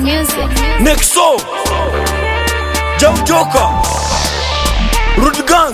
music. Nexo, Joe Joker, Rude Gang.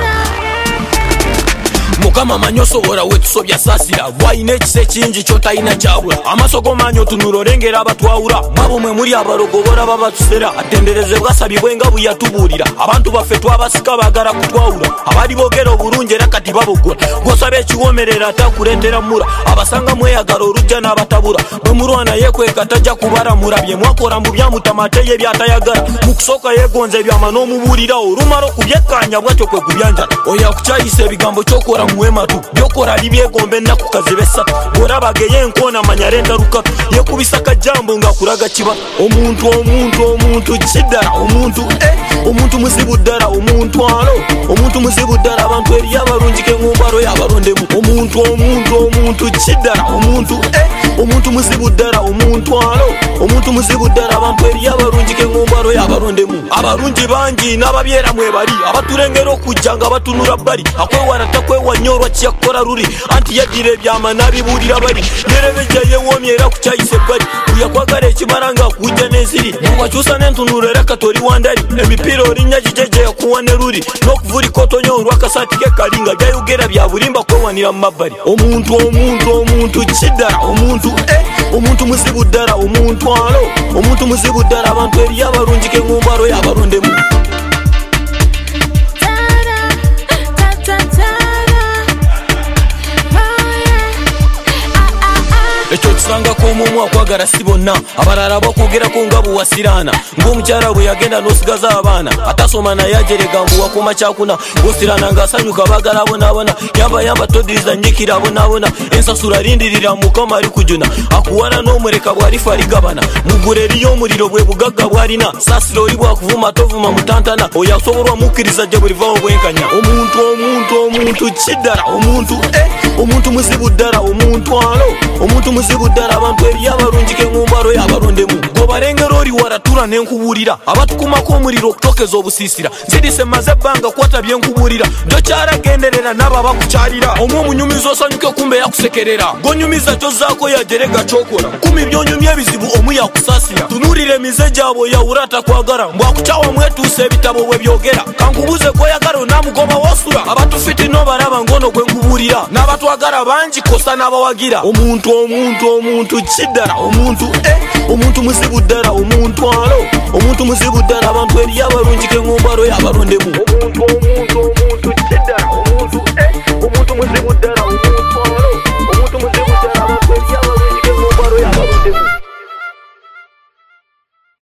Mukama manyoso ora wetusobya sasira bwaine ekise kingi kyotayina kyabula amasoko manyo tunulorengera abatwawula mwabo mwe muri abarogobora babatusera atendereze bwasabibwe nga buyatubuulira abantu baffe twabasika bagala kutwawula abali bogera obulungi era kati babogola gwosaba ekiwomerera atakuleetera mura abasanga mweyagala olujja n'abatabula bwe mulwana yekweka tajja kubala murabye mwakora mbu byamutamate ye byatayagala mu kusooka yegonza ebyama n'omubuulira olumala okubyekkaanya bwatyo kwe kubyanjala oyo akukyayisa ebigambo kyokora muwematu byokora libyegomba ennaku kazibe ssatu bw'olabageye enkoona manya lenda lukatu yekubisa kajambo ng'akulaga kiba omuntu kiddala omuntu muzibu ddala omuntu muzibu ddala abantu eri abalungi k'engombo yabalondemu omuntu kiddala omuntu muzibu ddala omuntu muzibu ddala abantu eri abalungi k'engombo yabalondemu abalungi bangi n'ababyera mwebali abatulengera okujja nga batunula bbali akwewala takwewanya olwa kyakola luli anti yaddira ebyama n'abibuulira bali nerebejja yewoomye era kukyayisa ebbali uyakwagala ekimala nga akujja n'eziri muwakyusa n'entunulo era katoli wandali emipiira olinnya gijeje yakuwa ne luli n'okuvulika otonya olw'akasaati ke kali nga gyayogera bya bulimba kwewanira mu mabbali omuntu kiddala omuntu muzibu ddala omuntu muzibu ddala abantu eri abalungi k'engombo yabalondemu ekyo kisangako omwomu akwagala si bonna abalala bakwogerako nga buwasiraana ng'omukyala bwe yagenda n'osigaza abaana atasoma naye ajerega mbu wakoma kyakuna bwosiraana ng'asanyuka bagala bonaabona yamba todiriza nnyikira bonaabona ensasula lindirira mukama ali kujuna akuwana n'omuleka bw'alifa aligabana mugula eriyo omuliro bwe bugagga bw'alina saasira oli bwakuvuma tovuma mutantana oyo asobolwa mukkiriza gye bulivawo bwenkanya omuntu kiddala omuntu muzibu ddala omuntu muzibu ddala abantu eri abalungi k'engombo yabalondemu gobalengera oli walatula n'enkubuulira abatukumako omuliro okutokeza obusiisira nzidise maze ebbanga kwata byenkubuulira tokyalagenderera n'abo abakukyalira omwe omunyumiza osanyuke kumbe yakusekerera gonyumiza kyozaako yajerega kyokola kumi byonyumya ebizibu omu yakusaasira tunuulira emize gyabwe oyawula atakwagala mbwakukyawa mwetuusa ebitabo bwe byogera kankubuuze gw'oyagala onaamugoba wosula abatufiti n'obalaba ngono gwe nkubuulira n'abatwagala bangi kosa n'abawagira omuntu kiddala omuntu muzibu ddala omuntu muzibu ddala abantu eri abalungi k'engombo yabalondemu omuntu kiddala omuntu muzibu ddala